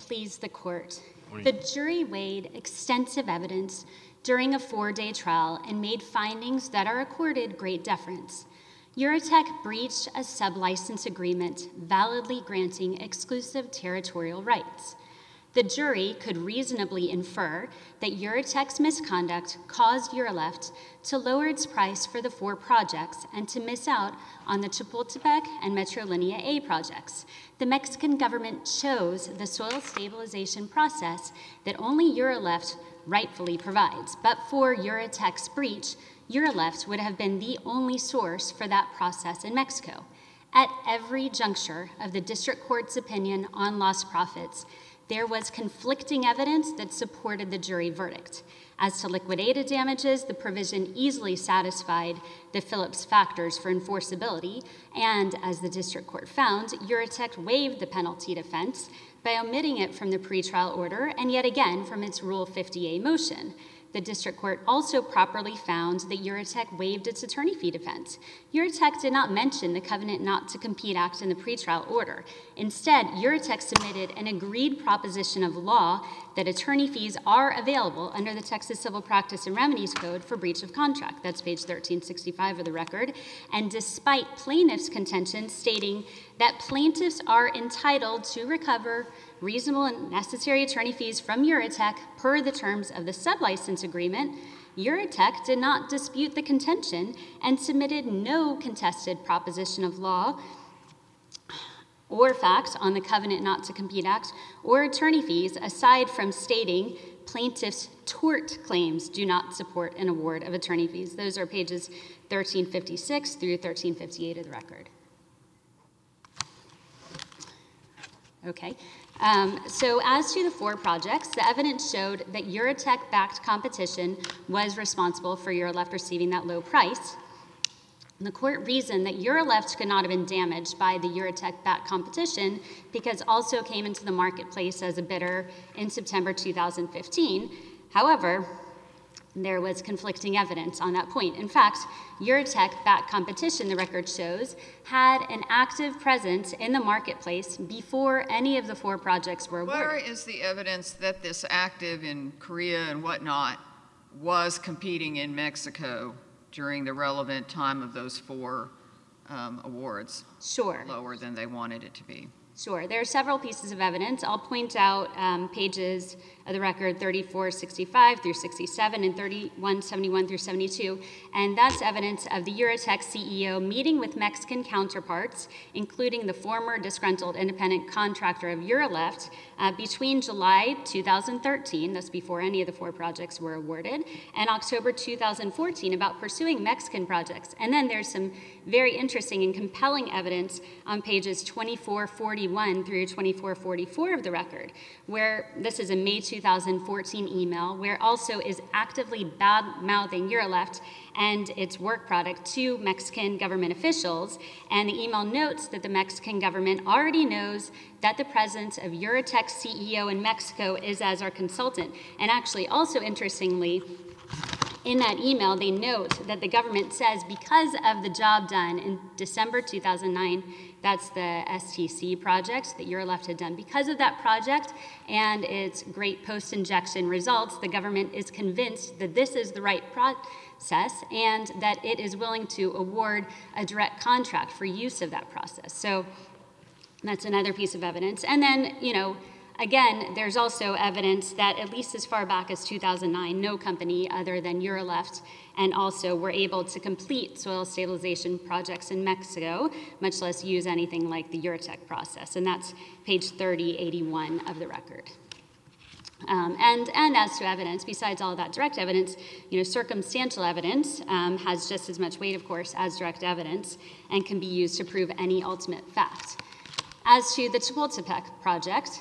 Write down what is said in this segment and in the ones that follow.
please the court. The jury weighed extensive evidence during a 4-day trial and made findings that are accorded great deference. Eurotech breached a sublicense agreement validly granting exclusive territorial rights. The jury could reasonably infer that Eurotech's misconduct caused Euroleft to lower its price for the 4 projects and to miss out on the Chapultepec and Metrolinea A projects. The Mexican government chose the soil stabilization process that only Euroleft rightfully provides, but for Eurotech's breach, Euroleft would have been the only source for that process in Mexico. At every juncture of the district court's opinion on lost profits, there was conflicting evidence that supported the jury verdict. As to liquidated damages, the provision easily satisfied the Phillips factors for enforceability, and as the district court found, Eurotech waived the penalty defense by omitting it from the pretrial order and yet again from its Rule 50A motion. The district court also properly found that Eurotech waived its attorney fee defense. Eurotech did not mention the Covenant Not to Compete Act in the pretrial order. Instead, Eurotech submitted an agreed proposition of law that attorney fees are available under the Texas Civil Practice and Remedies Code for breach of contract. That's page 1365 of the record. And despite plaintiffs' contention stating that plaintiffs are entitled to recover reasonable and necessary attorney fees from Eurotech per the terms of the sublicense agreement, Eurotech did not dispute the contention and submitted no contested proposition of law or fact on the Covenant Not to Compete Act or attorney fees aside from stating plaintiffs' tort claims do not support an award of attorney fees. Those are pages 1356 through 1358 of the record. Okay. So as to the 4 projects, the evidence showed that Eurotech-backed competition was responsible for Euroleft receiving that low price. And the court reasoned that Euroleft could not have been damaged by the Eurotech-backed competition because also came into the marketplace as a bidder in September 2015. However, there was conflicting evidence on that point. In fact, Eurotech-backed competition, the record shows, had an active presence in the marketplace before any of the 4 projects were awarded. Where is the evidence that this active in Korea and whatnot was competing in Mexico during the relevant time of those 4 awards? Sure. Lower than they wanted it to be. Sure. There are several pieces of evidence. I'll point out pages of the record 3465 through 67 and 3171 through 72. And that's evidence of the Eurotech CEO meeting with Mexican counterparts, including the former disgruntled independent contractor of Euroleft, between July 2013, that's before any of the 4 projects were awarded, and October 2014 about pursuing Mexican projects. And then there's some very interesting and compelling evidence on pages 2441 through 2444 of the record, where this is a May 2014 email, where also is actively bad-mouthing Euroleft and its work product to Mexican government officials. And the email notes that the Mexican government already knows that the presence of Eurotech's CEO in Mexico is as our consultant. And actually, also interestingly, in that email, they note that the government says because of the job done in December 2009, that's the STC project that Euroleft had done. Because of that project and its great post-injection results, the government is convinced that this is the right process and that it is willing to award a direct contract for use of that process. So that's another piece of evidence. And then, again, there's also evidence that at least as far back as 2009, no company other than Euroleft and also were able to complete soil stabilization projects in Mexico, much less use anything like the Eurotech process. And that's page 3081 of the record. And as to evidence, besides all of that direct evidence, circumstantial evidence has just as much weight, of course, as direct evidence and can be used to prove any ultimate fact. As to the Chapultepec project,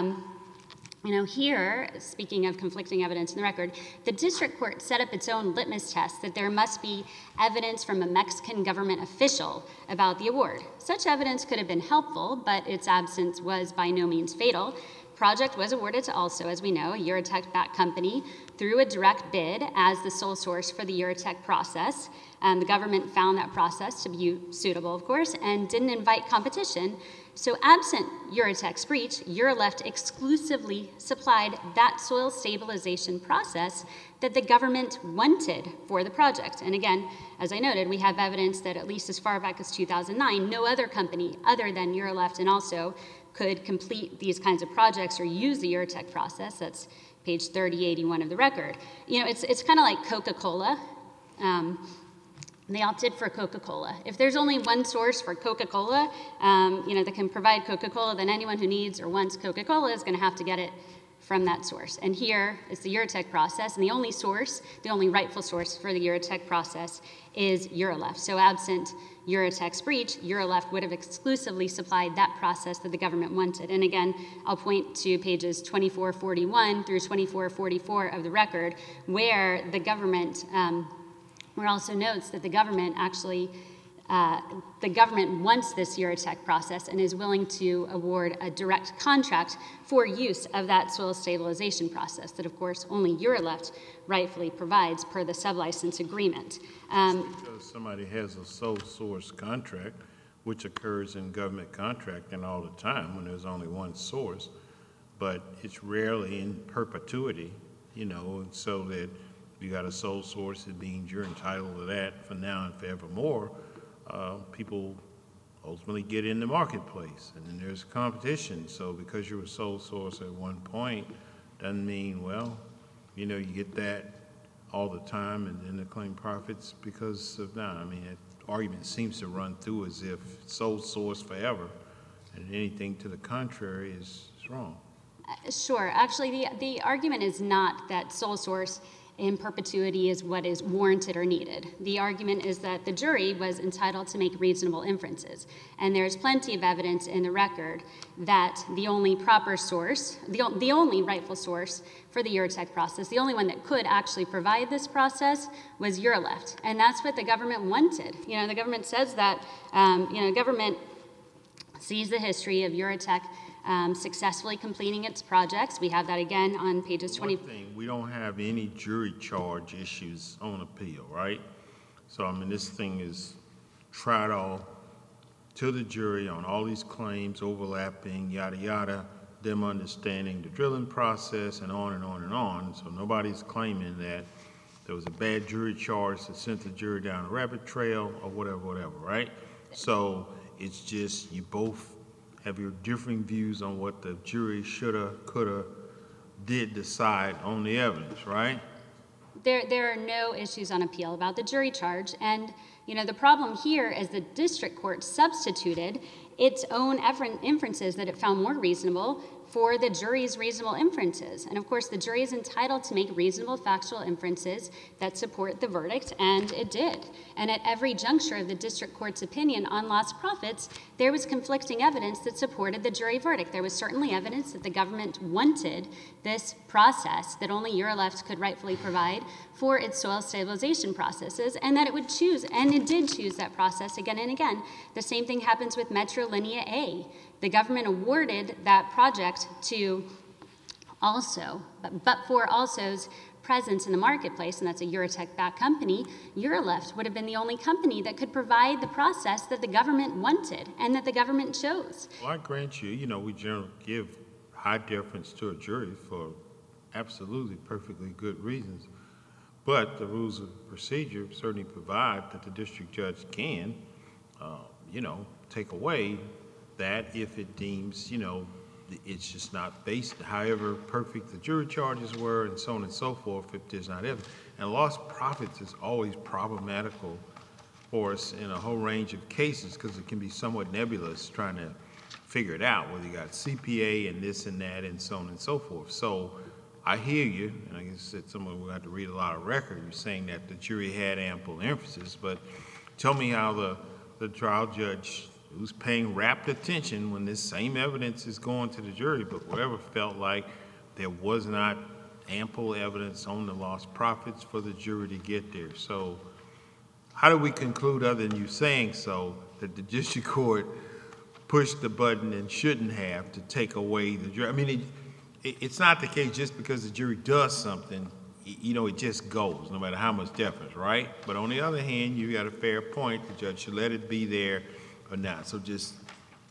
here, speaking of conflicting evidence in the record, the district court set up its own litmus test that there must be evidence from a Mexican government official about the award. Such evidence could have been helpful, but its absence was by no means fatal. The project was awarded to also, as we know, a Eurotech-backed company through a direct bid as the sole source for the Eurotech process. The government found that process to be suitable, of course, and didn't invite competition. So absent Eurotech's breach, Euroleft exclusively supplied that soil stabilization process that the government wanted for the project. And again, as I noted, we have evidence that at least as far back as 2009, no other company other than Euroleft and also could complete these kinds of projects or use the Eurotech process. That's page 3081 of the record. You know, it's kind of like Coca-Cola. They opted for Coca-Cola. If there's only one source for Coca-Cola, you know, that can provide Coca-Cola, then anyone who needs or wants Coca-Cola is going to have to get it from that source. And here is the Eurotech process, and the only source, the only rightful source for the Eurotech process is Euroleft. So absent Eurotech's breach, Euroleft would have exclusively supplied that process that the government wanted. And again, I'll point to pages 2441 through 2444 of the record, where the government where also notes that the government actually, the government wants this Eurotech process and is willing to award a direct contract for use of that soil stabilization process that, of course, only Euroleft rightfully provides per the sublicense agreement. Because somebody has a sole source contract, which occurs in government contracting all the time when there's only one source, but it's rarely in perpetuity, you know, and so that you got a sole source, it means you're entitled to that for now and forevermore. People ultimately get in the marketplace, and then there's competition. So because you're a sole source at one point, doesn't mean, well, you know, you get that all the time and then the claim profits because of that. I mean, that argument seems to run through as if sole source forever, and anything to the contrary is wrong. Sure. Actually, the argument is not that sole source in perpetuity is what is warranted or needed. The argument is that the jury was entitled to make reasonable inferences. And there's plenty of evidence in the record that the only proper source, the only rightful source for the Eurotech process, the only one that could actually provide this process was Euroleft. And that's what the government wanted. You know, the government says that, you know, government sees the history of Eurotech successfully completing its projects. We have that again on pages 20. One thing, we don't have any jury charge issues on appeal, right? So, I mean, this thing is tried all to the jury on all these claims, overlapping, yada, yada, them understanding the drilling process and on and on and on. So nobody's claiming that there was a bad jury charge that sent the jury down a rabbit trail or whatever, right? So it's just you both have your differing views on what the jury shoulda, coulda, did decide on the evidence, right? There are no issues on appeal about the jury charge. And, you know, the problem here is the district court substituted its own inferences that it found more reasonable for the jury's reasonable inferences. And of course, the jury is entitled to make reasonable factual inferences that support the verdict, and it did. And at every juncture of the district court's opinion on lost profits, there was conflicting evidence that supported the jury verdict. There was certainly evidence that the government wanted this process that only Euroleft could rightfully provide for its soil stabilization processes, and that it would choose, and it did choose that process again and again. The same thing happens with Metrolinea A. The government awarded that project to Also, but for Also's presence in the marketplace, and that's a Eurotech-backed company, Euroleft would have been the only company that could provide the process that the government wanted and that the government chose. Well, I grant you, you know, we generally give high deference to a jury for absolutely perfectly good reasons, but the rules of procedure certainly provide that the district judge can, you know, take away that if it deems, you know, it's just not based, however perfect the jury charges were and so on and so forth, if there's not evidence. And lost profits is always problematical for us in a whole range of cases because it can be somewhat nebulous trying to figure it out, whether you got CPA and this and that and so on and so forth. So I hear you, and I guess that someone will have to read a lot of record. You're saying that the jury had ample emphasis, but tell me how the trial judge who's paying rapt attention when this same evidence is going to the jury, but whatever felt like there was not ample evidence on the lost profits for the jury to get there. So how do we conclude, other than you saying so, that the district court pushed the button and shouldn't have to take away the jury? I mean, it's not the case just because the jury does something, you know, it just goes, no matter how much deference, right? But on the other hand, you got a fair point. The judge should let it be there or not. So just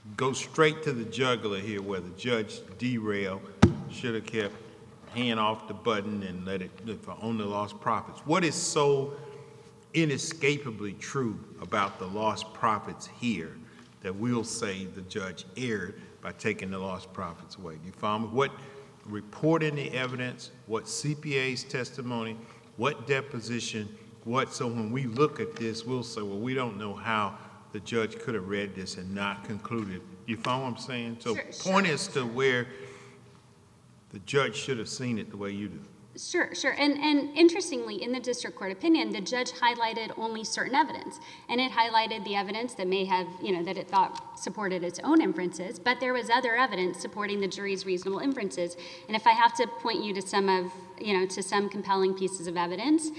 go straight to the jugular here where the judge derailed, should have kept hand off the button and let it on the lost profits. What is so inescapably true about the lost profits here that we'll say the judge erred by taking the lost profits away? Do you follow me? What reporting the evidence, what CPA's testimony, what deposition, so when we look at this, we'll say, well, we don't know how the judge could have read this and not concluded. You follow what I'm saying? So point us to where the judge should have seen it the way you do. Sure. And interestingly, in the district court opinion, the judge highlighted only certain evidence. And it highlighted the evidence that may have, that it thought supported its own inferences, but there was other evidence supporting the jury's reasonable inferences. And if I have to point you to some compelling pieces of evidence,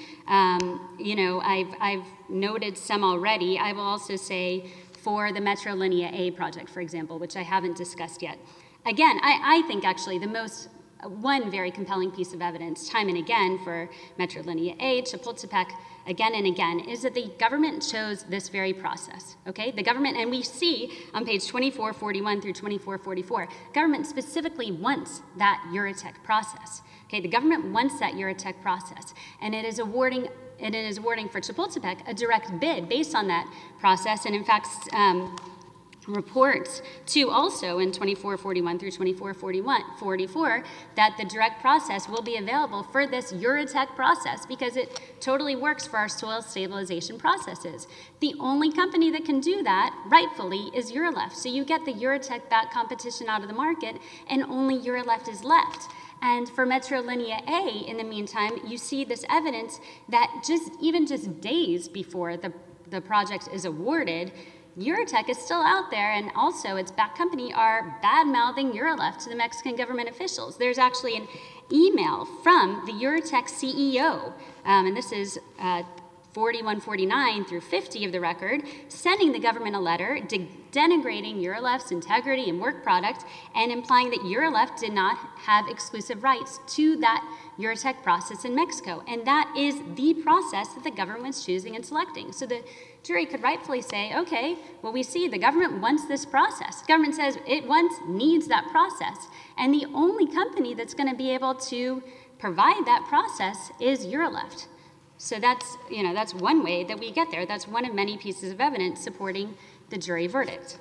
I've noted some already. I will also say for the Metrolinea A project, for example, which I haven't discussed yet. Again, I think actually one very compelling piece of evidence, time and again, for Metrolinea A, Chapultepec, again and again, is that the government chose this very process, okay? The government, and we see on page 2441 through 2444, government specifically wants that Eurotech process, okay? The government wants that Eurotech process, and it is awarding for Chapultepec a direct bid based on that process, and in fact, reports to also in 2441 through 2444 that the direct process will be available for this Eurotech process because it totally works for our soil stabilization processes. The only company that can do that rightfully is Euroleft. So you get the Eurotech back competition out of the market and only Euroleft is left. And for Metrolinea A, in the meantime, you see this evidence that even just days before the project is awarded, Eurotech is still out there, and also its back company are bad-mouthing Euroleft to the Mexican government officials. There's actually an email from the Eurotech CEO, and this is 4149 through 50 of the record, sending the government a letter denigrating Euroleft's integrity and work product and implying that Euroleft did not have exclusive rights to that Eurotech process in Mexico. And that is the process that the government's choosing and selecting. So the jury could rightfully say, okay, well, we see the government wants this process. The government says it needs that process. And the only company that's going to be able to provide that process is Euroleft. So that's one way that we get there. That's one of many pieces of evidence supporting the jury verdict.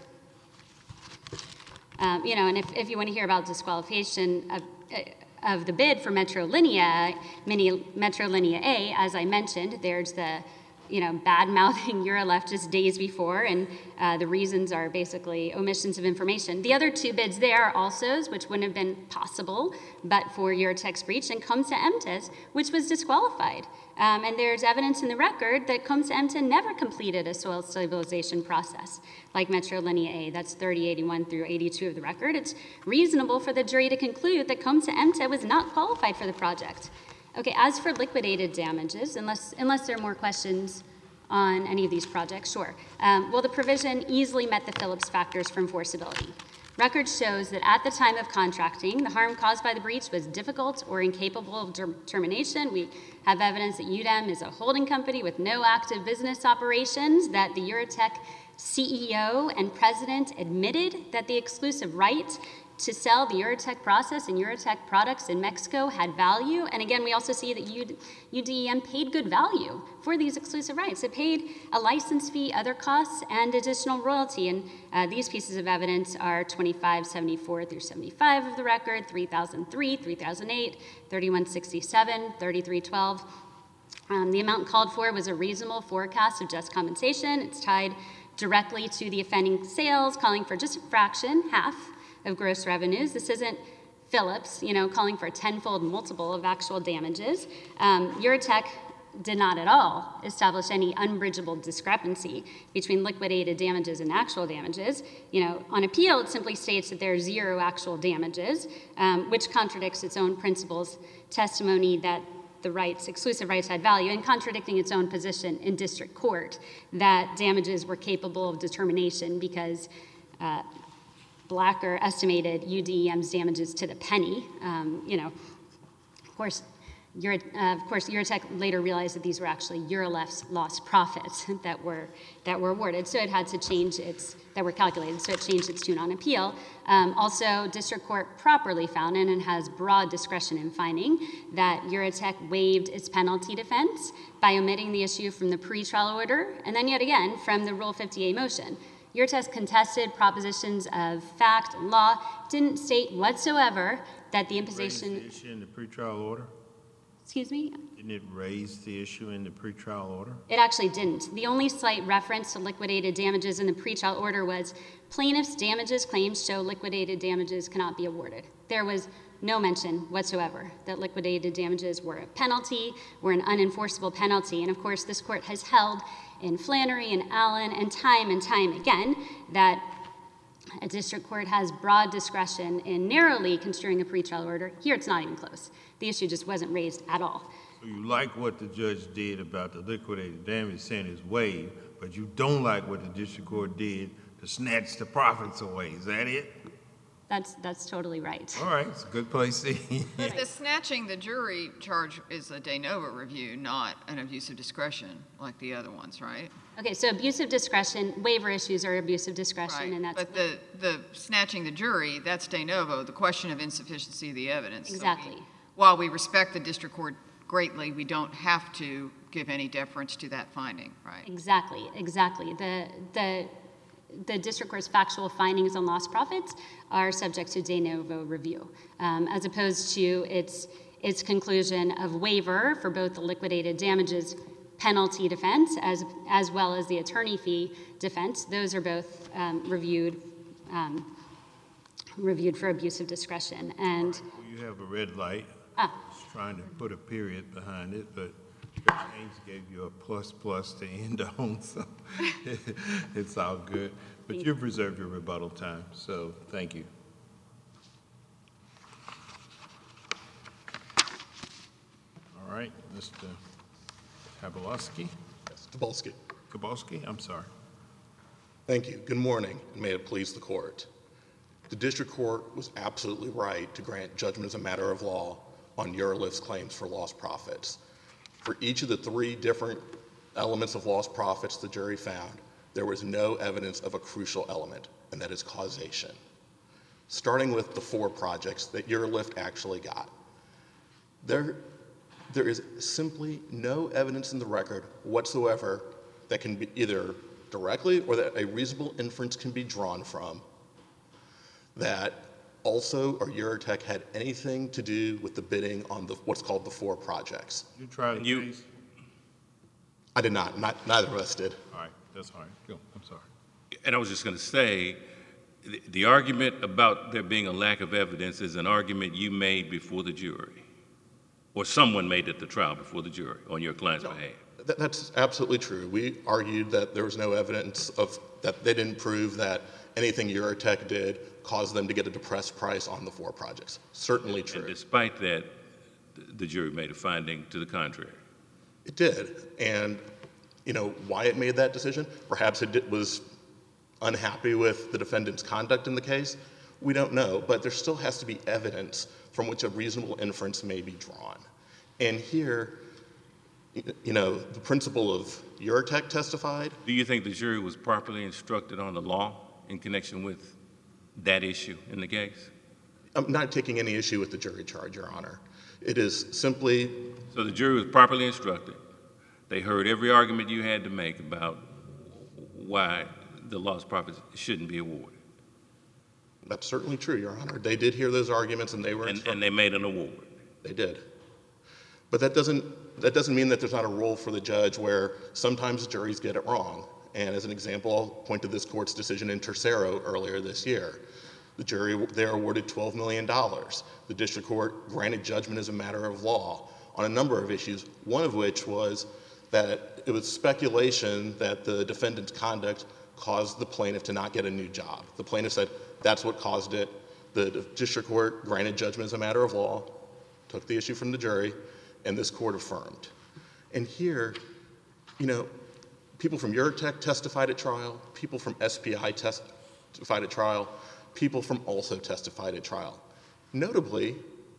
And if you want to hear about disqualification of the bid for Metrolinea A, as I mentioned, there's the bad-mouthing Euroleft just days before, and the reasons are basically omissions of information. The other two bids there are ALSOs, which wouldn't have been possible but for Eurotech's breach, and Comsa Emtes, which was disqualified. And there's evidence in the record that Comsa Emtes never completed a soil stabilization process like Metrolinea A. That's 3081 through 82 of the record. It's reasonable for the jury to conclude that Comsa Emtes was not qualified for the project. Okay, as for liquidated damages, unless there are more questions on any of these projects, sure. Well, the provision easily met the Phillips factors for enforceability. Record shows that at the time of contracting, the harm caused by the breach was difficult or incapable of termination. We have evidence that UDEM is a holding company with no active business operations, that the Eurotech CEO and president admitted that the exclusive right to sell the Eurotech process and Eurotech products in Mexico had value. And again, we also see that UDEM paid good value for these exclusive rights. It paid a license fee, other costs, and additional royalty. And these pieces of evidence are 2574 through 75 of the record, 3003, 3008, 3167, 3312. The amount called for was a reasonable forecast of just compensation. It's tied directly to the offending sales, calling for just a fraction, half, of gross revenues. This isn't Phillips, calling for a tenfold multiple of actual damages. Eurotech did not at all establish any unbridgeable discrepancy between liquidated damages and actual damages. On appeal, it simply states that there are zero actual damages, which contradicts its own principles, testimony that the exclusive rights had value, and contradicting its own position in district court that damages were capable of determination because Blacker estimated UDEM's damages to the penny. Of course, Of course, Eurotech later realized that these were actually Euroleft's lost profits that were awarded, so it had to change that were calculated, so it changed its tune on appeal. Also, district court properly found, and it has broad discretion in finding, that Eurotech waived its penalty defense by omitting the issue from the pretrial order, and then yet again from the Rule 50A motion. Eurotech's contested propositions of fact and law didn't state whatsoever that the imposition... Raise the issue in the pretrial order? Excuse me? Didn't it raise the issue in the pretrial order? It actually didn't. The only slight reference to liquidated damages in the pretrial order was plaintiff's damages claims show liquidated damages cannot be awarded. There was no mention whatsoever that liquidated damages were a penalty, were an unenforceable penalty. And of course, this court has held in Flannery and Allen and time again that a district court has broad discretion in narrowly construing a pretrial order. Here, it's not even close. The issue just wasn't raised at all. So you like what the judge did about the liquidated damage, saying it's waived, but you don't like what the district court did to snatch the profits away. Is that it? That's totally right. All right, it's a good place to be. But the snatching the jury charge is a de novo review, not an abuse of discretion like the other ones, right? Okay, so abusive discretion, waiver issues are abusive discretion, Right, and that's... but the snatching the jury, that's de novo, the question of insufficiency of the evidence. Exactly. So while we respect the district court greatly, we don't have to give any deference to that finding, right? Exactly. The district court's factual findings on lost profits are subject to de novo review, as opposed to its conclusion of waiver for both the liquidated damages penalty defense as well as the attorney fee defense. Those are both reviewed for abuse of discretion. And Well, you have a red light. Just trying to put a period behind it, but Judge Haynes gave you a plus to end on, so it's all good. But you've reserved your rebuttal time, so thank you. All right, Mr. Kabalowski. Kabalski, I'm sorry. Thank you. Good morning, and may it please the court. The district court was absolutely right to grant judgment as a matter of law on Eurolift's claims for lost profits. For each of the three different elements of lost profits the jury found, there was no evidence of a crucial element, and that is causation. Starting with the 4 projects that Eurolift actually got, there is simply no evidence in the record whatsoever that can be either directly or that a reasonable inference can be drawn from that also or Eurotech had anything to do with the bidding on what's called the 4 projects. You tried the case? I did not. Neither of us did. All right, that's all right. Go. I'm sorry. And I was just going to say, the argument about there being a lack of evidence is an argument you made before the jury, or someone made at the trial before the jury on your client's behalf. That's absolutely true. We argued that there was no evidence that they didn't prove that anything Eurotech did caused them to get a depressed price on the 4 projects. Certainly true. And despite that, the jury made a finding to the contrary. It did. And, you know, why it made that decision? Perhaps it was unhappy with the defendant's conduct in the case. We don't know. But there still has to be evidence from which a reasonable inference may be drawn. And here, you know, the principal of Eurotech testified. Do you think the jury was properly instructed on the law in connection with that issue in the case? I'm not taking any issue with the jury charge, Your Honor. It is simply... So the jury was properly instructed. They heard every argument you had to make about why the lost profits shouldn't be awarded. That's certainly true, Your Honor. They did hear those arguments and they were instructed. And they made an award. They did. But that doesn't mean that there's not a role for the judge where sometimes juries get it wrong. And as an example, I'll point to this court's decision in Tercero earlier this year. The jury there awarded $12 million. The district court granted judgment as a matter of law on a number of issues, one of which was that it was speculation that the defendant's conduct caused the plaintiff to not get a new job. The plaintiff said that's what caused it. The district court granted judgment as a matter of law, took the issue from the jury, and this court affirmed. And here, you know, people from Eurotech testified at trial, people from SPI testified at trial, people from also testified at trial. Notably,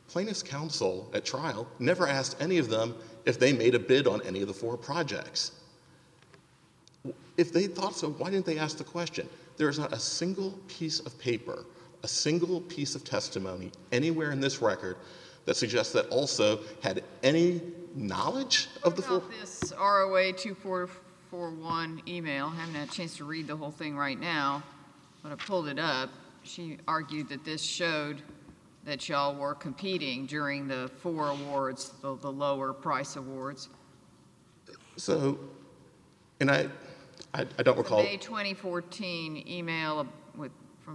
Plaintiff's counsel at trial never asked any of them if they made a bid on any of the 4 projects. If they thought so, why didn't they ask the question? There is not a single piece of paper, a single piece of testimony anywhere in this record that suggests that also had any knowledge of the 4. About this ROA 2441 email, I haven't had a chance to read the whole thing right now, but I pulled it up. She argued that this showed that y'all were competing during the 4 awards, the lower price awards. So, and I don't recall. May 2014 email with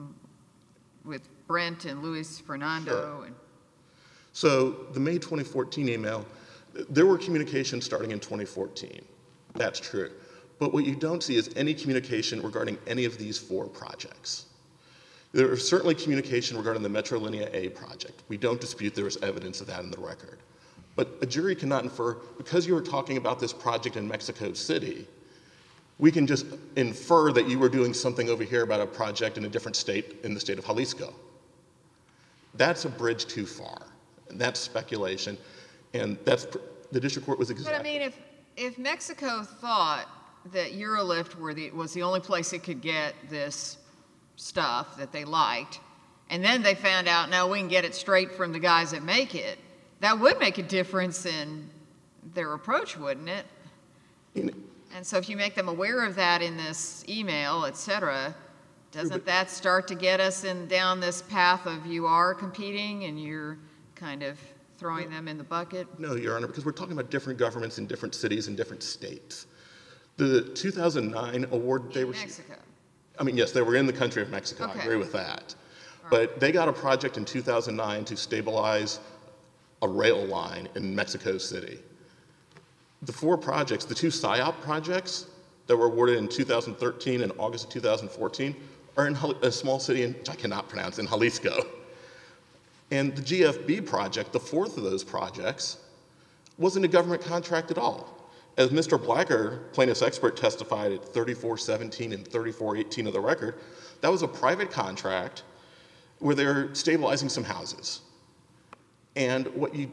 Brent and Luis Fernando. Sure. So the May 2014 email, there were communications starting in 2014. That's true. But what you don't see is any communication regarding any of these 4 projects. There is certainly communication regarding the Metrolinea A project. We don't dispute there was evidence of that in the record. But a jury cannot infer, because you were talking about this project in Mexico City, we can just infer that you were doing something over here about a project in a different state, in the state of Jalisco. That's a bridge too far. And that's speculation. And that's, the district court was exactly. But I mean, if Mexico thought that Eurolift was the only place it could get this stuff that they liked, and then they found out, no, we can get it straight from the guys that make it, that would make a difference in their approach, wouldn't it? And so if you make them aware of that in this email, et cetera, doesn't that start to get us down this path of you are competing and you're kind of throwing them in the bucket? No, Your Honor, because we're talking about different governments in different cities and different states. The 2009 award they received. Mexico. I mean, yes, they were in the country of Mexico. Okay. I agree with that. But they got a project in 2009 to stabilize a rail line in Mexico City. The 4 projects, the 2 PSYOP projects that were awarded in 2013 and August of 2014, are in a small city, which I cannot pronounce, in Jalisco. And the GFB project, the 4th of those projects, wasn't a government contract at all. As Mr. Blacker, plaintiff's expert, testified at 3417 and 3418 of the record, that was a private contract where they're stabilizing some houses. And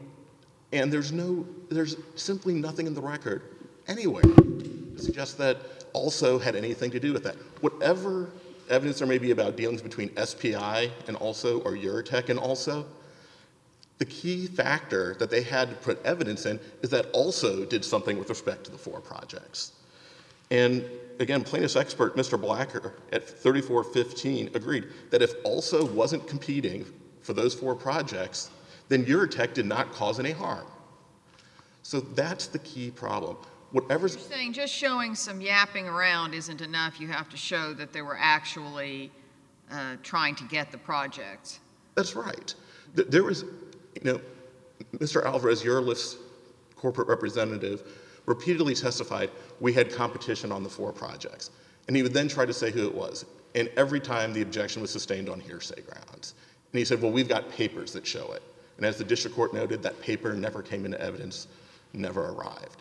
there's simply nothing in the record anywhere to suggest that also had anything to do with that. Whatever evidence there may be about dealings between SPI and also, or Eurotech and also, the key factor that they had to put evidence in is that also did something with respect to the 4 projects. And again, plaintiff's expert, Mr. Blacker, at 3415 agreed that if also wasn't competing for those 4 projects, then Eurotech did not cause any harm. So that's the key problem. You're saying just showing some yapping around isn't enough. You have to show that they were actually trying to get the project. That's right. There was, Mr. Alvarez, Eurolift's corporate representative, repeatedly testified we had competition on the 4 projects. And he would then try to say who it was. And every time the objection was sustained on hearsay grounds. And he said, well, we've got papers that show it. And as the district court noted, that paper never came into evidence, never arrived.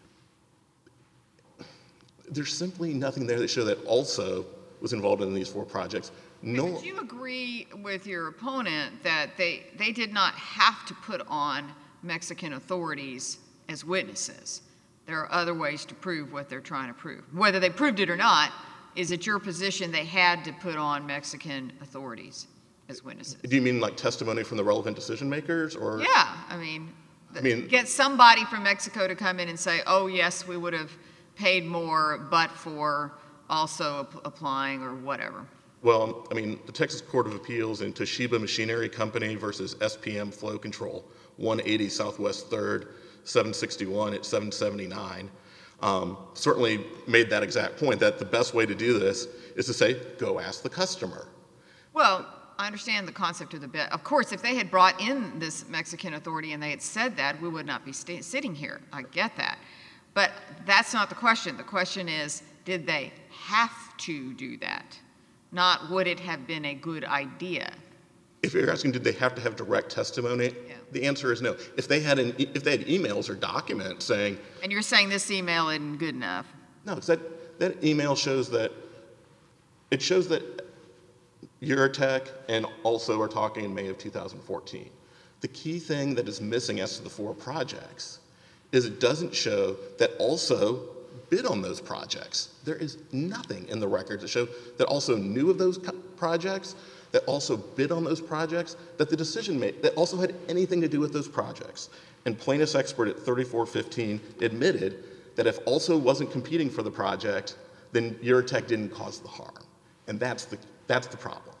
There's simply nothing there that showed that also was involved in these 4 projects. No. Would you agree with your opponent that they did not have to put on Mexican authorities as witnesses? There are other ways to prove what they're trying to prove. Whether they proved it or not, is it your position they had to put on Mexican authorities as witnesses? Do you mean like testimony from the relevant decision makers, or? Yeah, I mean, get somebody from Mexico to come in and say, oh yes, we would have paid more, but for also applying or whatever. Well, I mean, the Texas Court of Appeals in Toshiba Machinery Company versus SPM Flow Control, 180 Southwest 3rd, 761 at 779, certainly made that exact point, that the best way to do this is to say, go ask the customer. Well, I understand the concept of the bet. Of course, if they had brought in this Mexican authority and they had said that, we would not be sitting here. I get that. But that's not the question. The question is, did they have to do that? Not would it have been a good idea? If you're asking, did they have to have direct testimony? Yeah. The answer is no. If they had emails or documents saying... And you're saying this email isn't good enough? No, because that email shows that... It shows that Eurotech and also are talking in May of 2014. The key thing that is missing as to the 4 projects is it doesn't show that also bid on those projects. There is nothing in the record to show that also knew of those projects, that also bid on those projects, that the decision made, that also had anything to do with those projects. And plaintiff's expert at 3415 admitted that if also wasn't competing for the project, then Eurotech didn't cause the harm. And that's the problem.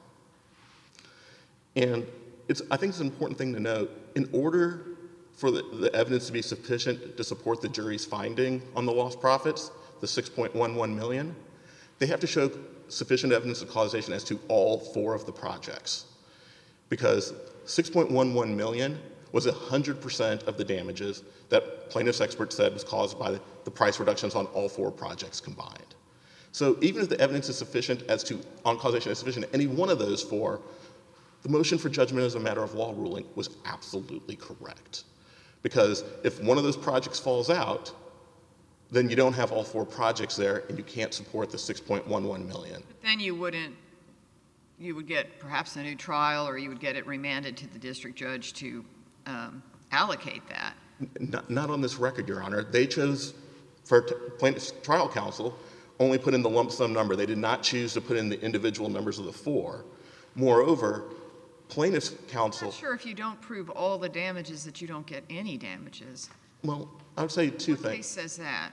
And I think it's an important thing to note, in order for the evidence to be sufficient to support the jury's finding on the lost profits, the $6.11 million, they have to show sufficient evidence of causation as to all 4 of the projects. Because $6.11 million was 100% of the damages that plaintiff's expert said was caused by the price reductions on all 4 projects combined. So even if the evidence is sufficient on causation is sufficient to any one of those 4, the motion for judgment as a matter of law ruling was absolutely correct. Because if one of those projects falls out, then you don't have all 4 projects there and you can't support the $6.11 million. But then you would get perhaps a new trial, or you would get it remanded to the district judge to allocate that. Not on this record, Your Honor. They chose, for plaintiff's trial counsel, only put in the lump sum number. They did not choose to put in the individual numbers of the 4. Moreover, plaintiff's counsel... I'm not sure if you don't prove all the damages that you don't get any damages. Well, I would say 2 things. What case says that?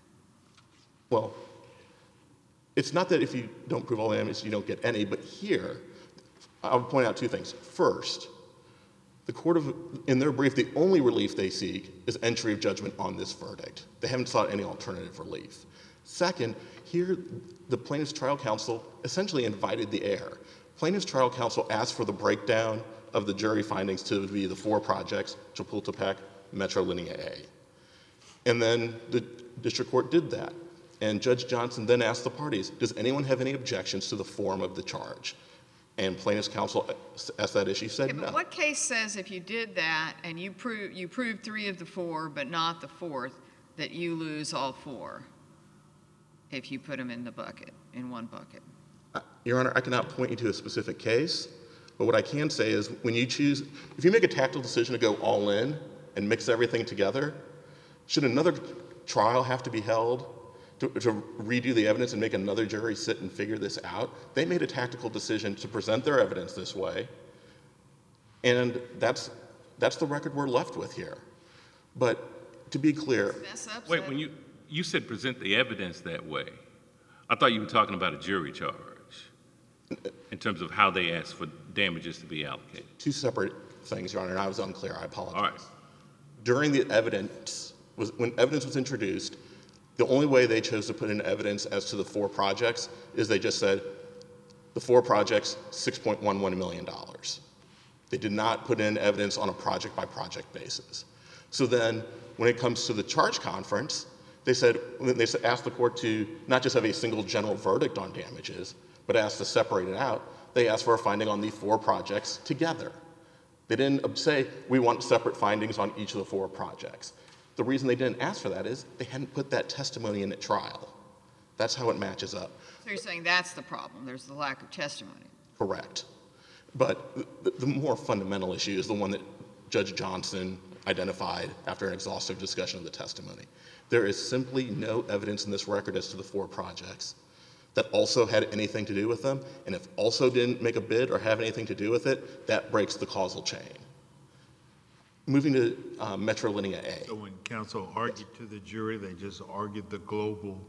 Well, it's not that if you don't prove all the damages, you don't get any, but here, I would point out 2 things. First, the court in their brief, the only relief they seek is entry of judgment on this verdict. They haven't sought any alternative relief. Second, here, the plaintiff's trial counsel essentially invited the error. Plaintiff's trial counsel asked for the breakdown of the jury findings to be the 4 projects, Chapultepec, Metro Linear A. And then the district court did that. And Judge Johnson then asked the parties, does anyone have any objections to the form of the charge? And plaintiff's counsel asked that issue, said no. But what case says if you did that and you proved 3 of the 4 but not the 4th, that you lose all 4 if you put them in the bucket, in one bucket? Your Honor, I cannot point you to a specific case, but what I can say is when you choose, if you make a tactical decision to go all in and mix everything together, should another trial have to be held to redo the evidence and make another jury sit and figure this out? They made a tactical decision to present their evidence this way, and that's the record we're left with here. But to be clear... Wait, when you said present the evidence that way, I thought you were talking about a jury charge in terms of how they asked for damages to be allocated. 2 separate things, Your Honor, and I was unclear. I apologize. All right. During the evidence, when evidence was introduced, the only way they chose to put in evidence as to the 4 projects is they just said, the 4 projects, $6.11 million. They did not put in evidence on a project-by-project basis. So then, when it comes to the charge conference, they asked the court to not just have a single general verdict on damages, but asked to separate it out. They asked for a finding on the 4 projects together. They didn't say, we want separate findings on each of the 4 projects. The reason they didn't ask for that is they hadn't put that testimony in at trial. That's how it matches up. So you're saying that's the problem, there's the lack of testimony. Correct. But the more fundamental issue is the one that Judge Johnson identified after an exhaustive discussion of the testimony. There is simply no evidence in this record as to the 4 projects that also had anything to do with them, and if also didn't make a bid or have anything to do with it, that breaks the causal chain. Moving to Metro Linear A. So when counsel argued to the jury, they just argued the global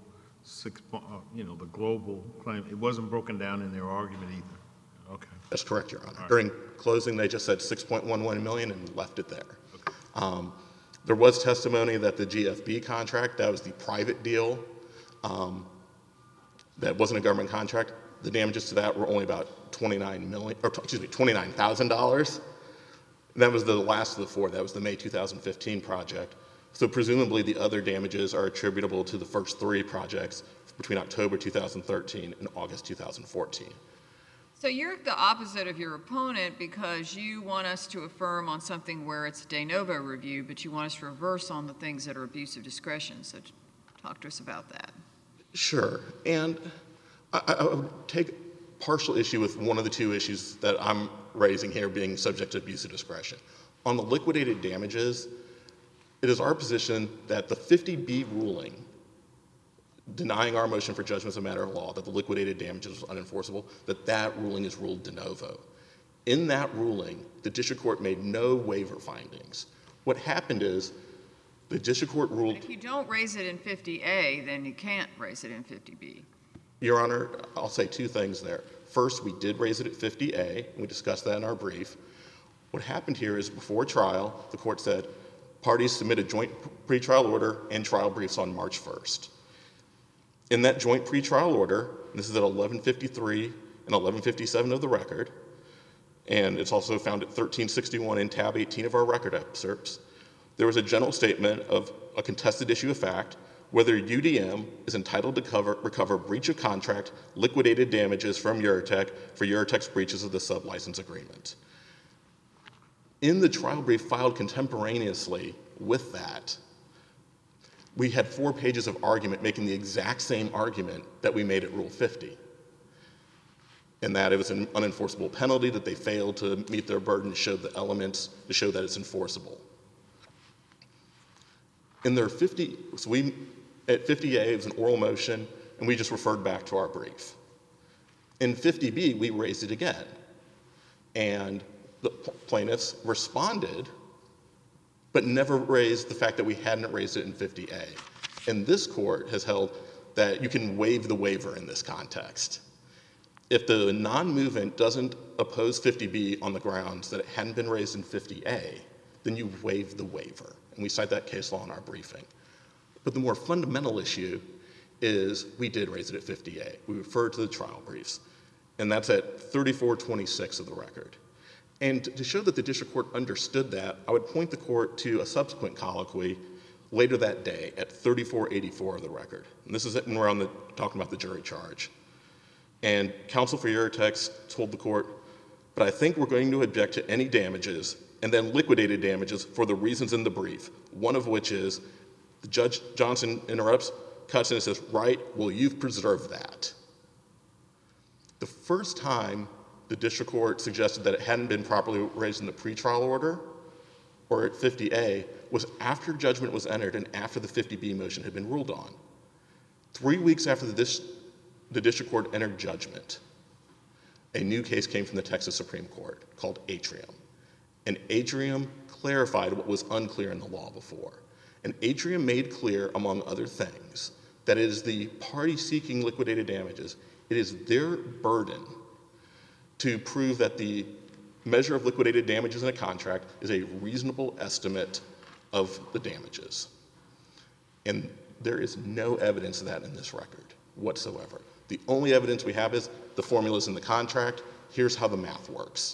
the global claim. It wasn't broken down in their argument either. Okay. That's correct, Your Honor. Right. During closing, they just said $6.11 million and left it there. Okay. There was testimony that the GFB contract, that was the private deal, that wasn't a government contract. The damages to that were only about $29,000. That was the last of the 4. That was the May 2015 project. So presumably the other damages are attributable to the first 3 projects between October 2013 and August 2014. So you're the opposite of your opponent because you want us to affirm on something where it's a de novo review, but you want us to reverse on the things that are abuse of discretion. So talk to us about that. Sure. And I would take partial issue with one of the 2 issues that I'm raising here being subject to abuse of discretion. On the liquidated damages, it is our position that the 50B ruling denying our motion for judgment as a matter of law, that the liquidated damages was unenforceable, that ruling is ruled de novo. In that ruling, the district court made no waiver findings. What happened is the district court ruled— If you don't raise it in 50A, then you can't raise it in 50B. Your Honor, I'll say two things there. First, we did raise it at 50A, and we discussed that in our brief. What happened here is before trial, the court said parties submitted joint pretrial order and trial briefs on March 1st. In that joint pretrial order, and this is at 1153 and 1157 of the record, and it's also found at 1361 in tab 18 of our record excerpts, there was a general statement of a contested issue of fact whether UDM is entitled to recover breach of contract liquidated damages from Eurotech for Eurotech's breaches of the sublicense agreement. In the trial brief filed contemporaneously with that, we had 4 pages of argument making the exact same argument that we made at Rule 50, and that it was an unenforceable penalty, that they failed to meet their burden to show the elements to show that it's enforceable. In their 50, so at 50A, it was an oral motion, and we just referred back to our brief. In 50B, we raised it again, and the plaintiffs responded, but never raised the fact that we hadn't raised it in 50A. And this court has held that you can waive the waiver in this context. If the non-movement doesn't oppose 50B on the grounds that it hadn't been raised in 50A, then you waive the waiver. And we cite that case law in our briefing. But the more fundamental issue is we did raise it at 50A. We referred to the trial briefs, and that's at 3426 of the record. And to show that the district court understood that, I would point the court to a subsequent colloquy later that day at 3484 of the record. And this is when we're talking about the jury charge. And counsel for Eurotech told the court, but I think we're going to object to any damages and then liquidated damages for the reasons in the brief, one of which is the Judge Johnson interrupts, cuts in and says, right, well, you've preserved that. The first time the district court suggested that it hadn't been properly raised in the pretrial order or at 50A was after judgment was entered and after the 50B motion had been ruled on. 3 weeks after the district court entered judgment, a new case came from the Texas Supreme Court called Atrium. And Atrium clarified what was unclear in the law before. And Atrium made clear, among other things, that it is the party seeking liquidated damages, it is their burden to prove that the measure of liquidated damages in a contract is a reasonable estimate of the damages. And there is no evidence of that in this record whatsoever. The only evidence we have is the formulas in the contract. Here's how the math works.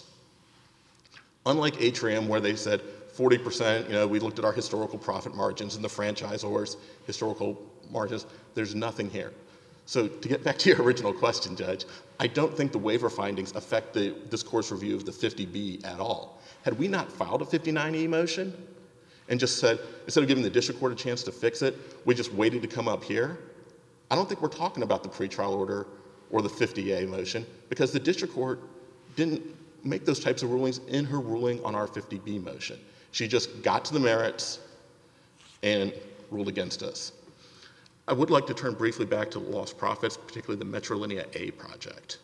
Unlike Atrium, where they said 40%, we looked at our historical profit margins and the franchisor's historical margins, there's nothing here. So to get back to your original question, Judge, I don't think the waiver findings affect this court's review of the 50B at all. Had we not filed a 59E motion and just said, instead of giving the district court a chance to fix it, we just waited to come up here, I don't think we're talking about the pretrial order or the 50A motion because the district court didn't make those types of rulings in her ruling on our 50B motion. She just got to the merits and ruled against us. I would like to turn briefly back to lost profits, particularly the Metrolinear A project.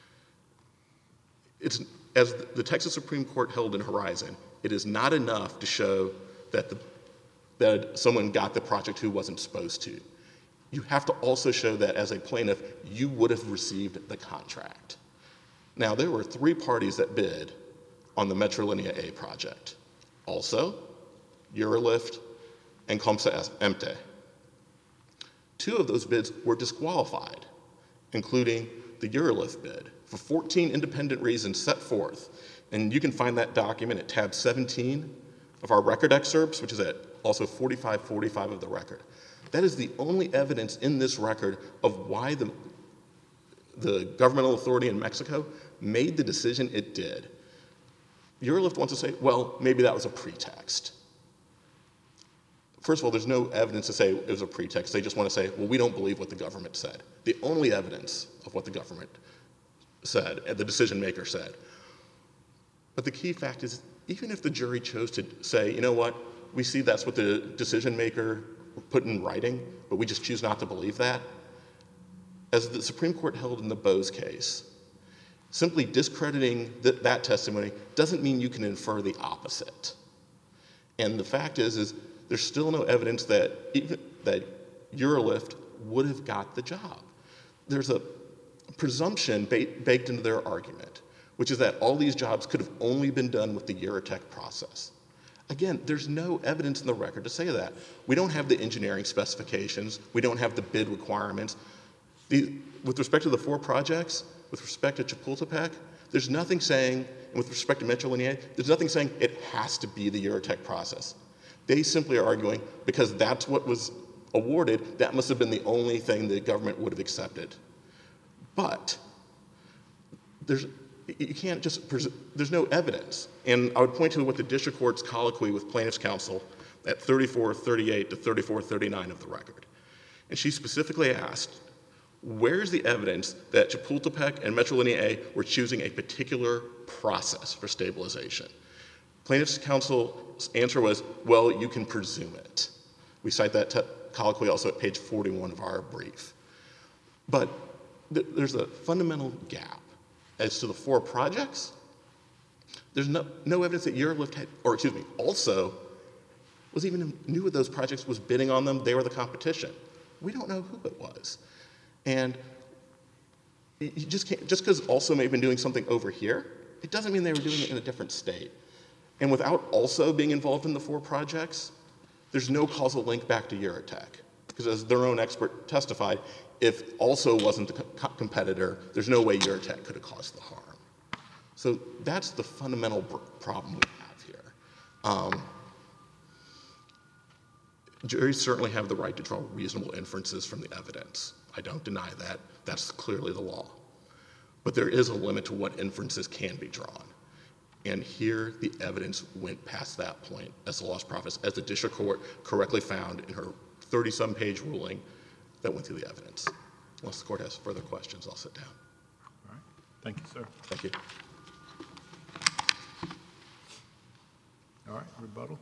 As the Texas Supreme Court held in Horizon, it is not enough to show that someone got the project who wasn't supposed to. You have to also show that as a plaintiff, you would have received the contract. Now, there were 3 parties that bid on the Metrolinear A project. Also, Eurolift and Comsa Emte. 2 of those bids were disqualified, including the Eurolift bid, for 14 independent reasons set forth. And you can find that document at tab 17 of our record excerpts, which is at also 4545 of the record. That is the only evidence in this record of why the governmental authority in Mexico made the decision it did. Eurolift wants to say, well, maybe that was a pretext. First of all, there's no evidence to say it was a pretext. They just want to say, well, we don't believe what the government said. The only evidence of what the government said, and the decision maker said. But the key fact is, even if the jury chose to say, you know what, we see that's what the decision maker put in writing, but we just choose not to believe that, as the Supreme Court held in the Bose case, simply discrediting that testimony doesn't mean you can infer the opposite. And the fact is there's still no evidence that Eurolift would have got the job. There's a presumption baked into their argument, which is that all these jobs could have only been done with the Eurotech process. Again, there's no evidence in the record to say that. We don't have the engineering specifications. We don't have the bid requirements. With respect to the 4 projects, with respect to Chapultepec, there's nothing saying, and with respect to Metro Linear, there's nothing saying it has to be the Eurotech process. They simply are arguing because that's what was awarded, that must have been the only thing the government would have accepted. But you can't just, there's no evidence. And I would point to what the district court's colloquy with plaintiff's counsel at 3438 to 3439 of the record. And she specifically asked, where's the evidence that Chapultepec and Metro Linear A were choosing a particular process for stabilization? Plaintiff's counsel's answer was, well, you can presume it. We cite that colloquy also at page 41 of our brief. But there's a fundamental gap as to the 4 projects. There's no evidence that Eurolift had, or excuse me, also was even knew what those projects, was bidding on them. They were the competition. We don't know who it was. And you just can't, just because also may have been doing something over here, it doesn't mean they were doing it in a different state. And without also being involved in the 4 projects, there's no causal link back to Eurotech. Because as their own expert testified, if also wasn't the competitor, there's no way Eurotech could have caused the harm. So that's the fundamental problem we have here. Juries certainly have the right to draw reasonable inferences from the evidence. I don't deny that. That's clearly the law. But there is a limit to what inferences can be drawn. And here, the evidence went past that point as the lost profits, as the district court correctly found in her 30-some page ruling that went through the evidence. Unless the court has further questions, I'll sit down. All right. Thank you, sir. Thank you. All right, rebuttal.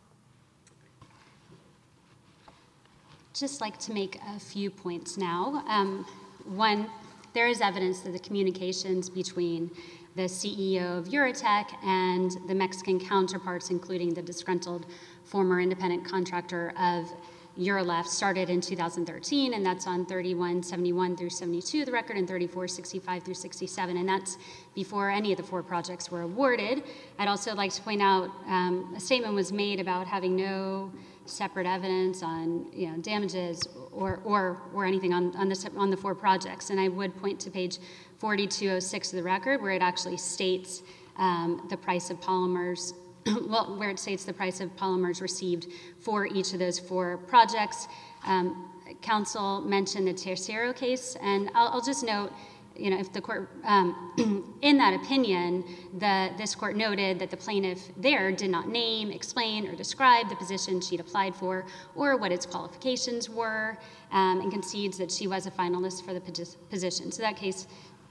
Just like to make a few points now. One, there is evidence that the communications between the CEO of Eurotech and the Mexican counterparts, including the disgruntled former independent contractor of Eurolift, started in 2013, and that's on 3171 through 72 of the record and 3465 through 67, and that's before any of the 4 projects were awarded. I'd also like to point out a statement was made about having no separate evidence on damages or anything on the 4 projects, and I would point to page 4206 of the record where it actually states the price of polymers. Well, where it states the price of polymers received for each of those 4 projects. Counsel mentioned the Tercero case, and I'll just note, if the court, in that opinion, this court noted that the plaintiff there did not name, explain, or describe the position she'd applied for or what its qualifications were, and concedes that she was a finalist for the position. So that case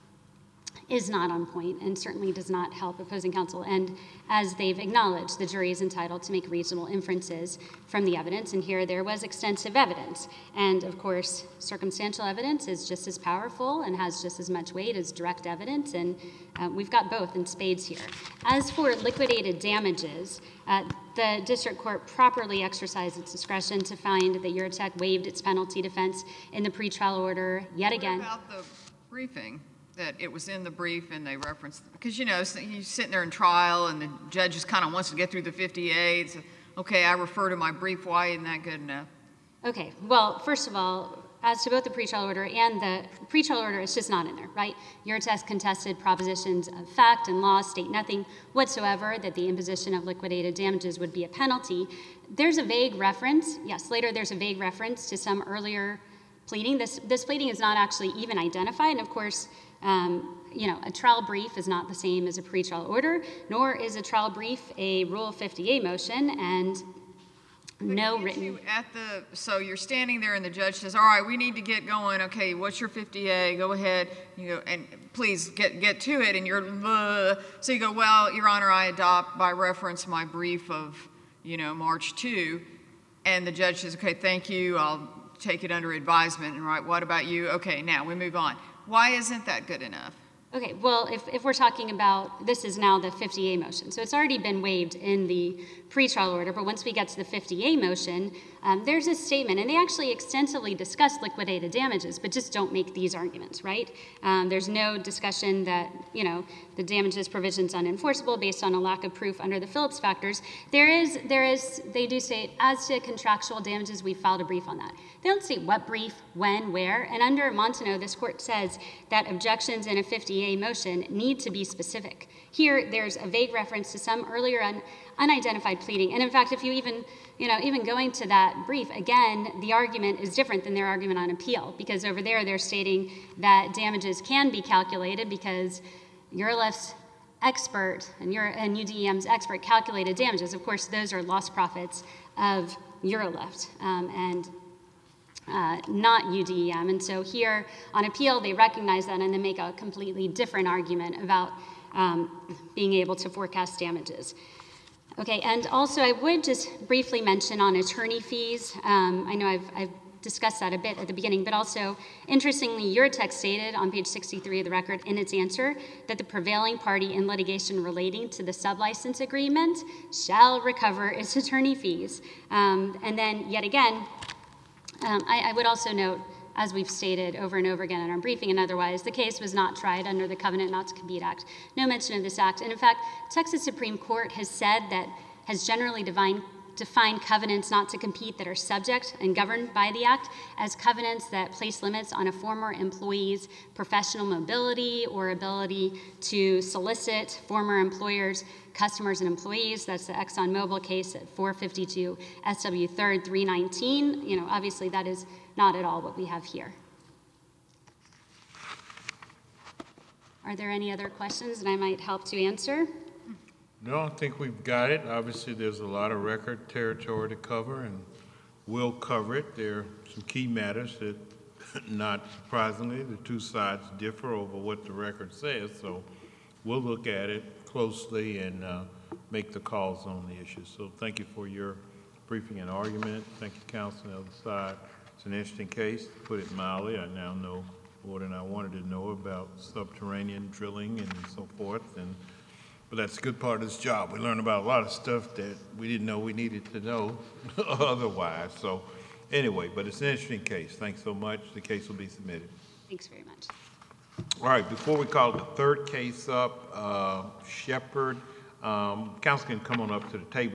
is not on point and certainly does not help opposing counsel. And as they've acknowledged, the jury is entitled to make reasonable inferences from the evidence, and here there was extensive evidence. And of course, circumstantial evidence is just as powerful and has just as much weight as direct evidence, and we've got both in spades here. As for liquidated damages, the district court properly exercised its discretion to find that Eurotech waived its penalty defense in the pretrial order yet again. What about the briefing? That it was in the brief and they referenced, because you're sitting there in trial and the judge just kind of wants to get through the 58. So, okay, I refer to my brief. Why isn't that good enough? Okay, well, first of all, as to both the pretrial order and the pretrial order, it's just not in there, right? Eurotech contested propositions of fact and law state nothing whatsoever that the imposition of liquidated damages would be a penalty. There's a vague reference. Yes, later there's a vague reference to some earlier pleading. This pleading is not actually even identified, and of course, a trial brief is not the same as a pretrial order, nor is a trial brief a Rule 50A motion, and no written. So you're standing there and the judge says, all right, we need to get going. Okay, what's your 50A? Go ahead. And please get to it, and you're, so you go, well, Your Honor, I adopt by reference my brief of, March 2, and the judge says, okay, thank you, I'll take it under advisement, and right, what about you? Okay, now we move on. Why isn't that good enough? Okay, well, if we're talking about, this is now the 50A motion, so it's already been waived in the pretrial order, but once we get to the 50A motion, there's a statement, and they actually extensively discuss liquidated damages, but just don't make these arguments, right? There's no discussion that, the damages provision's unenforceable based on a lack of proof under the Phillips factors. They do say, as to contractual damages, we filed a brief on that. They don't say what brief, when, where, and under Montagneux, this court says that objections in a 50A motion need to be specific. Here, there's a vague reference to some earlier unidentified pleading, and in fact, if you even going to that brief, again, the argument is different than their argument on appeal, because over there, they're stating that damages can be calculated because Eurolift's expert and UDEM's expert calculated damages. Of course, those are lost profits of Eurolift, and not UDEM. And so here on appeal, they recognize that and then make a completely different argument about being able to forecast damages. Okay, and also I would just briefly mention on attorney fees. I know I've discussed that a bit at the beginning, but also, interestingly, Eurotech stated on page 63 of the record in its answer that the prevailing party in litigation relating to the sublicense agreement shall recover its attorney fees. And then, yet again, I would also note, as we've stated over and over again in our briefing and otherwise, the case was not tried under the Covenant Not to Compete Act. No mention of this act. And in fact, Texas Supreme Court has said that, has generally defined covenants not to compete that are subject and governed by the act as covenants that place limits on a former employee's professional mobility or ability to solicit former employers, customers, and employees. That's the ExxonMobil case at 452 SW 3rd 319. Obviously that is not at all what we have here. Are there any other questions that I might help to answer? No, I think we've got it. Obviously, there's a lot of record territory to cover, and we'll cover it. There are some key matters that, not surprisingly, the two sides differ over what the record says, so we'll look at it closely and make the calls on the issue. So thank you for your briefing and argument. Thank you, counsel, on the other side. It's an interesting case, to put it mildly. I now know more than I wanted to know about subterranean drilling and so forth, but that's a good part of this job. We learn about a lot of stuff that we didn't know we needed to know otherwise. So anyway, but it's an interesting case. Thanks so much. The case will be submitted. Thanks very much. All right, before we call the third case up, Shepard, counsel can come on up to the table.